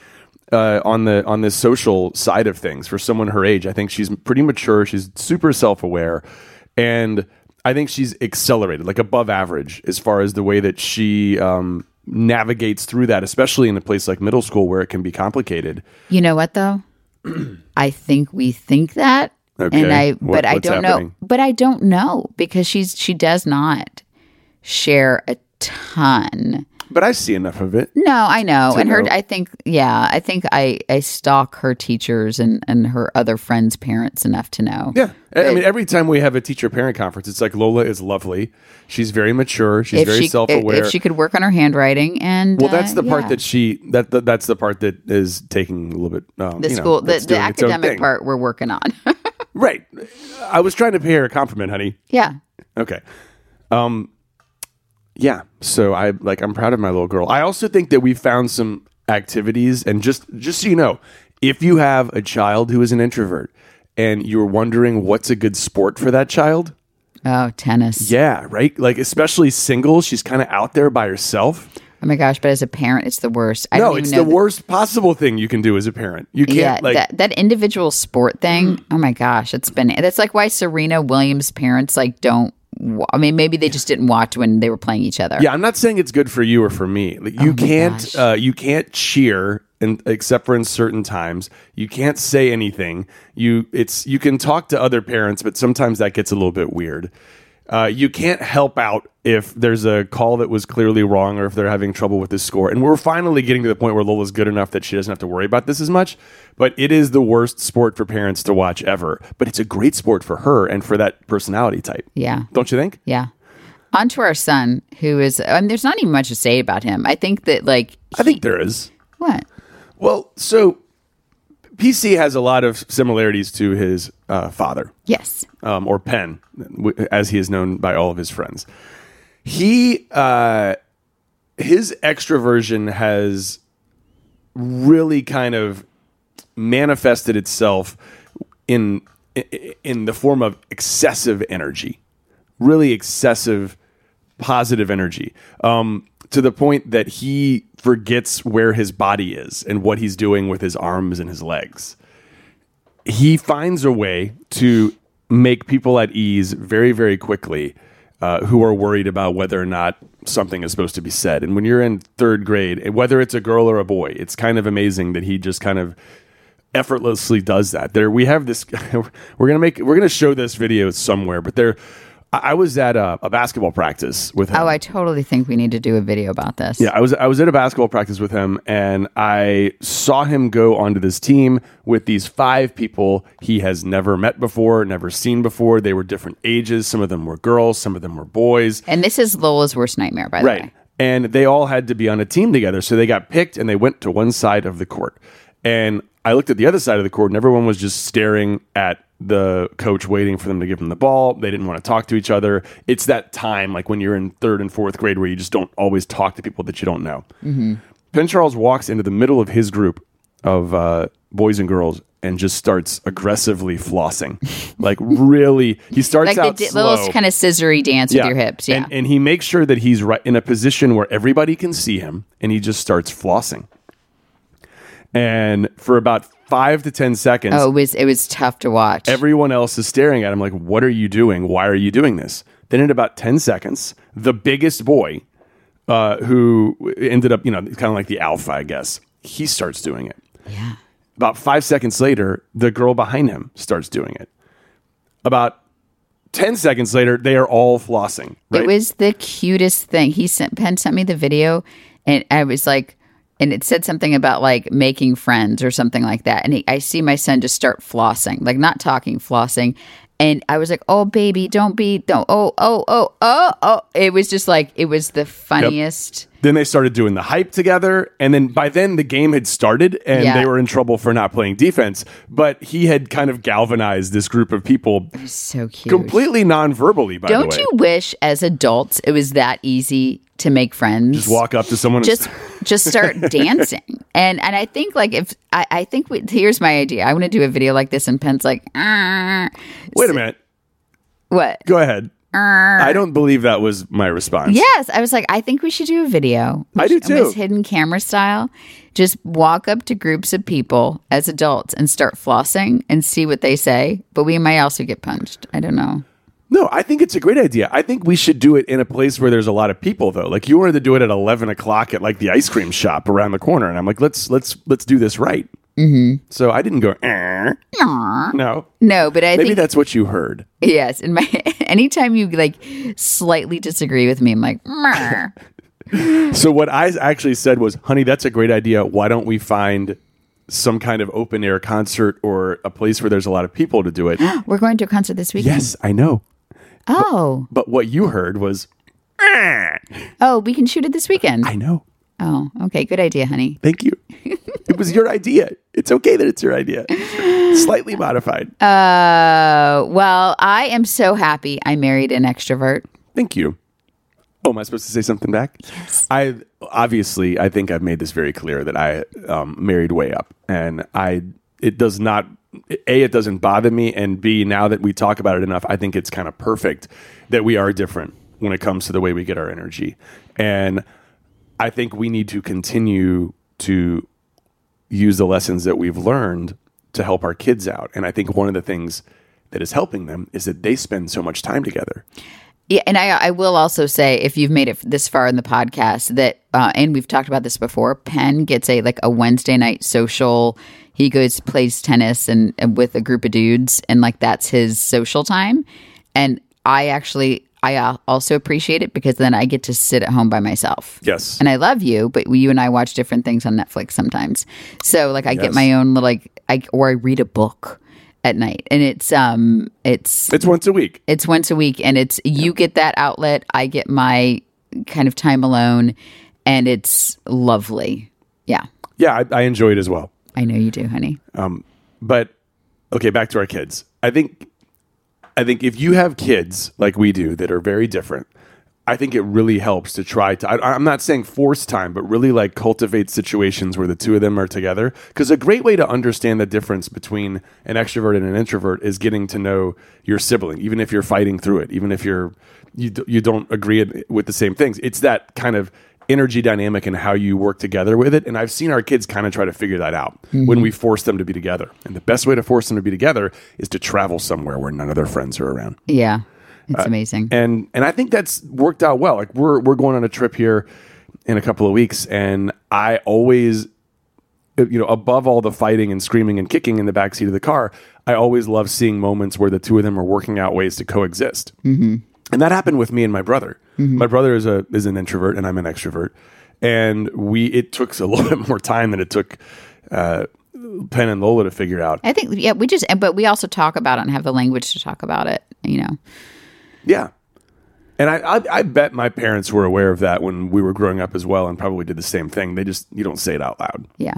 F: uh, on the on this social side of things for someone her age. I think she's pretty mature. She's super self-aware, and I think she's accelerated, like above average, as far as the way that she um, navigates through that, especially in a place like middle school where it can be complicated.
G: You know what, though? I think we think that,
F: Okay.
G: and I,
F: What-
G: but I
F: what's
G: don't
F: happening?
G: know. But I don't know because she's she does not share a ton.
F: But I see enough of it.
G: No, I know.
F: To
G: And her,
F: know.
G: I think, yeah, I think I, I stalk her teachers and, and her other friends' parents enough to know.
F: Yeah. I I mean, every time we have a teacher-parent conference, it's like Lola is lovely. She's very mature. She's
G: if
F: very
G: she,
F: self-aware.
G: If she could work on her handwriting and
F: well, that's
G: uh,
F: the part
G: yeah.
F: that she that, that that's the part that is taking a little bit. Um,
G: the
F: you know,
G: school, the,
F: that's
G: the
F: doing its own
G: academic
F: thing.
G: part we're working on.
F: Right. I was trying to pay her a compliment, honey.
G: yeah.
F: Okay. Um. Yeah. So I like I'm proud of my little girl. I also think that we found some activities, and just just so you know, if you have a child who is an introvert and you're wondering what's a good sport for that child,
G: Oh, tennis.
F: yeah, right. Like especially singles, she's kind of out there by herself.
G: Oh my gosh! But as a parent, it's the worst. I
F: no,
G: don't even
F: it's
G: know
F: the worst possible thing you can do as a parent. You can't
G: Yeah,
F: like
G: that that individual sport thing. Oh my gosh, it's been. That's like why Serena Williams' parents like don't. wa- I mean, maybe they just didn't watch when they were playing each other.
F: Yeah, I'm not saying it's good for you or for me. Like, you
G: Oh my
F: can't
G: gosh.
F: uh, you can't cheer and except for in certain times. You can't say anything. You it's you can talk to other parents, but sometimes that gets a little bit weird. Uh, you can't help out if there's a call that was clearly wrong or if they're having trouble with the score. And we're finally getting to the point where Lola's good enough that she doesn't have to worry about this as much. But it is the worst sport for parents to watch ever. But it's a great sport for her and for that personality type.
G: Yeah.
F: Don't you think?
G: Yeah. On to our son, who is. I mean, there's not even much to say about him. I think that like.
F: I think there is.
G: What?
F: Well, so P C has a lot of similarities to his uh, father,
G: Yes.
F: um, or Penn, w- as he is known by all of his friends. He, uh, his extroversion has really kind of manifested itself in in the form of excessive energy, really excessive positive energy. Um, to the point that he forgets where his body is and what he's doing with his arms and his legs. He finds a way to make people at ease very, very quickly uh, who are worried about whether or not something is supposed to be said. And when you're in third grade, whether it's a girl or a boy, it's kind of amazing that he just kind of effortlessly does that. There, we have this. We're gonna make. We're gonna show this video somewhere, but there. I was at a, a basketball practice with him.
G: Oh, I totally think we need to do a video about this.
F: Yeah, I was I was at a basketball practice with him, and I saw him go onto this team with these five people he has never met before, never seen before. They were different ages. Some of them were girls, some of them were boys.
G: And this is Lola's worst nightmare, by the
F: Right.
G: way.
F: And they all had to be on a team together. So they got picked and they went to one side of the court. And I looked at the other side of the court and everyone was just staring at the coach waiting for them to give them the ball. They didn't want to talk to each other. It's that time, like when you're in third and fourth grade, where you just don't always talk to people that you don't know.
G: Mm-hmm.
F: Penn Charles walks into the middle of his group of uh, boys and girls and just starts aggressively flossing. Like really, he starts
G: Like
F: out
G: the di-
F: slow.
G: little kind of scissory dance with your hips. Yeah.
F: And, and he makes sure that he's right in a position where everybody can see him, and he just starts flossing. And for about five to ten seconds,
G: oh, it was it was tough to watch.
F: everyone else is staring at him like, what are you doing? Why are you doing this? Then in about ten seconds, the biggest boy, uh, who ended up, you know, kind of like the alpha, I guess, he starts doing it.
G: yeah.
F: About five seconds later, the girl behind him starts doing it. About ten seconds later, they are all flossing. Right?
G: It was the cutest thing. He sent Penn sent me the video, and I was like, and it said something about like making friends or something like that. And he, I see my son just start flossing, like not talking, flossing. And I was like, oh, baby, don't be, don't, oh, oh, oh, oh, oh. It was just like, it was the funniest.
F: Then they started doing the hype together. And then by then the game had started and
G: Yeah.
F: they were in trouble for not playing defense. But he had kind of galvanized this group of people
G: So cute.
F: completely non-verbally, by
G: Don't
F: the way.
G: you wish as adults it was that easy to make friends?
F: Just walk up to someone and
G: just just start dancing. And and I think like if I, I think we, here's my idea. I want to do a video like this and Penn's like, "Ah."
F: wait a minute.
G: What?
F: Go ahead. I don't believe that was my response.
G: Yes. I was like, I think we should do a video.
F: I do too.
G: Almost hidden camera style. Just walk up to groups of people as adults and start flossing and see what they say. But we might also get punched. I don't know.
F: No, I think it's a great idea. I think we should do it in a place where there's a lot of people, though. Like you wanted to do it at eleven o'clock at like the ice cream shop around the corner, and I'm like, let's let's let's do this right.
G: Mm-hmm.
F: So I didn't go. Eh. No,
G: no, but I
F: maybe
G: think,
F: that's what you heard.
G: Yes, in my anytime you like slightly disagree with me, I'm like.
F: So what I actually said was, honey, that's a great idea. Why don't we find some kind of open air concert or a place where there's a lot of people to do it?
G: We're going to a concert this weekend.
F: Yes, I know.
G: Oh.
F: But, but what you heard was, eh.
G: Oh, we can shoot it this weekend.
F: I know.
G: Oh, okay. Good idea, honey.
F: Thank you. It was your idea. It's okay that it's your idea. Slightly modified.
G: Uh, well, I am so happy I married an extrovert.
F: Thank you. Oh, am I supposed to say something back?
G: Yes.
F: I obviously, I think I've made this very clear that I um, married way up, and I it does not. A, it doesn't bother me, and B, now that we talk about it enough, I think it's kind of perfect that we are different when it comes to the way we get our energy, and I think we need to continue to use the lessons that we've learned to help our kids out, and I think one of the things that is helping them is that they spend so much time together.
G: Yeah, and I, I will also say, if you've made it this far in the podcast, that uh, and we've talked about this before, Penn gets a like a Wednesday night social. He goes plays tennis and, and with a group of dudes, and like that's his social time. And I actually I uh, also appreciate it because then I get to sit at home by myself.
F: Yes,
G: and I love you, but you and I watch different things on Netflix sometimes. So like I
F: yes.
G: get my own little like I or I read a book at night, and it's um it's
F: it's once a week.
G: It's once a week, and it's you get that outlet, I get my kind of time alone, and it's lovely. Yeah,
F: yeah, I, I enjoy it as well.
G: I know you do, honey.
F: Um, but okay, back to our kids. I think I think if you have kids like we do that are very different, I think it really helps to try to, I, I'm not saying force time, but really like cultivate situations where the two of them are together. Because a great way to understand the difference between an extrovert and an introvert is getting to know your sibling, even if you're fighting through it, even if you're, you, you don't agree with the same things. It's that kind of energy dynamic and how you work together with it. And I've seen our kids kind of try to figure that out mm-hmm. when we force them to be together. And the best way to force them to be together is to travel somewhere where none of their friends are around.
G: Yeah. It's
F: Uh,
G: amazing.
F: And and I think that's worked out well. Like we're we're going on a trip here in a couple of weeks, and I always, you know, above all the fighting and screaming and kicking in the backseat of the car, I always love seeing moments where the two of them are working out ways to coexist. Mm-hmm. And that happened with me and my brother. Mm-hmm. My brother is a is an introvert, and I'm an extrovert. And we it took a little bit more time than it took uh, Penn and Lola to figure out.
G: I think, yeah, we just, but we also talk about it and have the language to talk about it, you know.
F: Yeah. And I, I I bet my parents were aware of that when we were growing up as well, and probably did the same thing. They just, you don't say it out loud.
G: Yeah.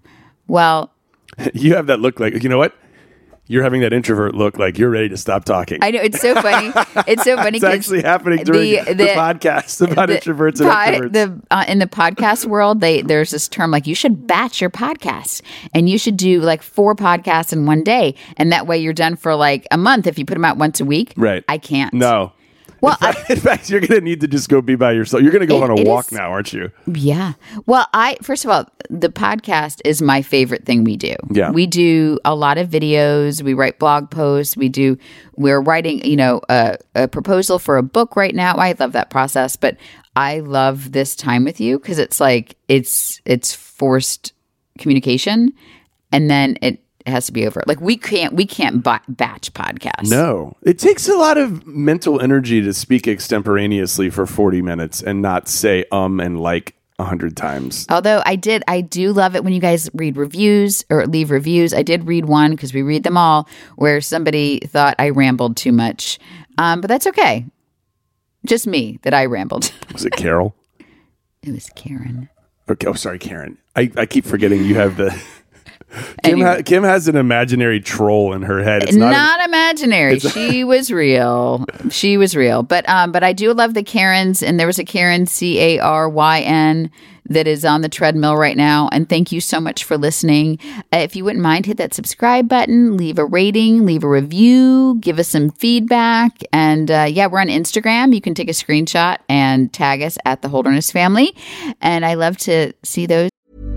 G: Well.
F: You have that look like, you know what? You're having that introvert look like you're ready to stop talking.
G: I know. It's so funny. It's so funny.
F: It's actually happening during the, the, the podcast about the, introverts and
G: pod,
F: extroverts.
G: The, uh, in the podcast world, they there's this term like you should batch your podcast, and you should do like four podcasts in one day, and that way you're done for like a month if you put them out once a week.
F: Right.
G: I can't.
F: No.
G: Well,
F: in fact, I, in fact you're going to need to just go be by yourself. You're going to go
G: it,
F: on a walk
G: is,
F: now, aren't you?
G: Yeah. Well, I first of all, the podcast is my favorite thing we do.
F: Yeah.
G: We do a lot of videos. We write blog posts. We do. We're writing, you know, a, a proposal for a book right now. I love that process, but I love this time with you because it's like it's it's forced communication, and then it. It has to be over. Like we can't, we can't b- batch podcasts.
F: No, it takes a lot of mental energy to speak extemporaneously for forty minutes and not say um and like a hundred times.
G: Although I did, I do love it when you guys read reviews or leave reviews. I did read one because we read them all where somebody thought I rambled too much, um, but that's okay. Just me that I rambled.
F: Was it Carol?
G: It was Karen.
F: Okay. Oh, sorry, Karen. I, I keep forgetting you have the. Kim,
G: Anyway.
F: ha- Kim has an imaginary troll in her head. It's not,
G: not
F: an-
G: imaginary. She was real. She was real. But um, but I do love the Karens, and there was a Karen C A R Y N that is on the treadmill right now. And thank you so much for listening. Uh, if you wouldn't mind, hit that subscribe button, leave a rating, leave a review, give us some feedback. And uh, yeah, we're on Instagram. You can take a screenshot and tag us at the Holderness Family. And I love to see those.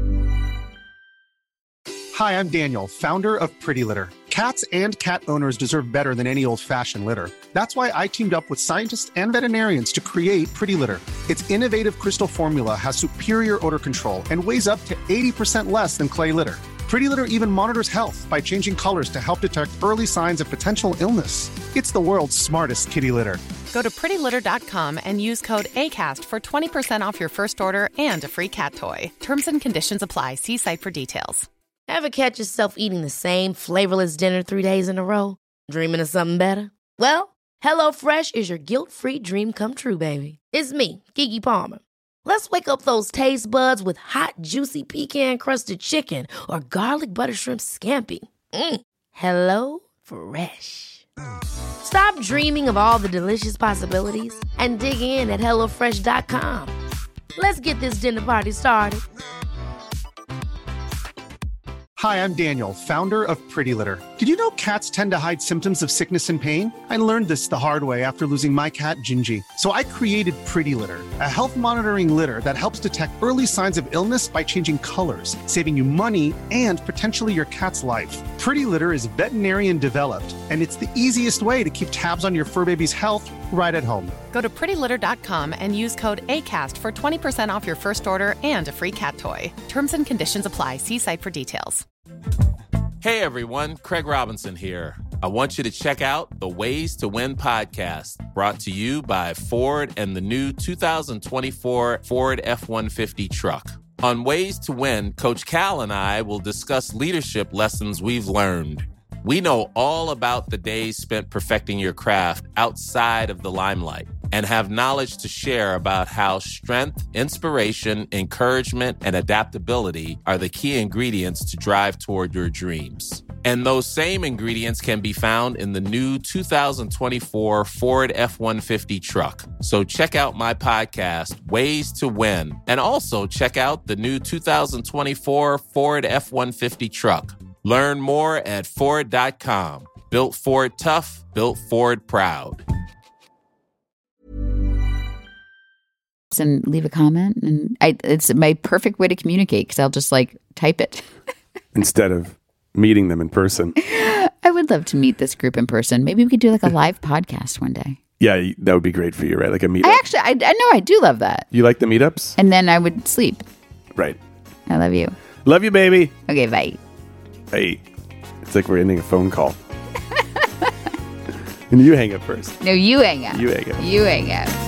B: Hi, I'm Daniel, founder of Pretty Litter. Cats and cat owners deserve better than any old-fashioned litter. That's why I teamed up with scientists and veterinarians to create Pretty Litter. Its innovative crystal formula has superior odor control and weighs up to eighty percent less than clay litter. Pretty Litter even monitors health by changing colors to help detect early signs of potential illness. It's the world's smartest kitty litter.
C: Go to pretty litter dot com and use code ACAST for twenty percent off your first order and a free cat toy. Terms and conditions apply. See site for details.
A: Ever catch yourself eating the same flavorless dinner three days in a row? Dreaming of something better? Well, HelloFresh is your guilt-free dream come true, baby. It's me, Keke Palmer. Let's wake up those taste buds with hot, juicy pecan-crusted chicken or garlic butter shrimp scampi. Mm. Hello Fresh. Stop dreaming of all the delicious possibilities and dig in at hello fresh dot com. Let's get this dinner party started.
B: Hi, I'm Daniel, founder of Pretty Litter. Did you know cats tend to hide symptoms of sickness and pain? I learned this the hard way after losing my cat, Gingy. So I created Pretty Litter, a health monitoring litter that helps detect early signs of illness by changing colors, saving you money and potentially your cat's life. Pretty Litter is veterinarian developed, and it's the easiest way to keep tabs on your fur baby's health right at home.
C: Go to pretty litter dot com and use code ACAST for twenty percent off your first order and a free cat toy. Terms and conditions apply. See site for details.
J: Hey everyone, Craig Robinson here. I want you to check out the Ways to Win podcast, brought to you by Ford and the new two thousand twenty-four Ford F one fifty truck. On Ways to Win, Coach Cal and I will discuss leadership lessons we've learned. We know all about the days spent perfecting your craft outside of the limelight and have knowledge to share about how strength, inspiration, encouragement, and adaptability are the key ingredients to drive toward your dreams. And those same ingredients can be found in the new two thousand twenty-four Ford F one fifty truck. So check out my podcast, Ways to Win, and also check out the new two thousand twenty-four Ford F one fifty truck. Learn more at Ford dot com. Built Ford tough, built Ford proud.
G: And leave a comment. And I, it's my perfect way to communicate because I'll just like type it.
F: Instead of meeting them in person.
G: I would love to meet this group in person. Maybe we could do like a live podcast one day.
F: Yeah, that would be great for you, right? Like a meetup.
G: I actually, I, I know I do love that.
F: You like the meetups?
G: And then I would sleep.
F: Right.
G: I love you.
F: Love you, baby.
G: Okay, bye.
F: Hey, it's like we're ending a phone call. And you hang up first.
G: No, you hang up.
F: You hang up.
G: You hang up.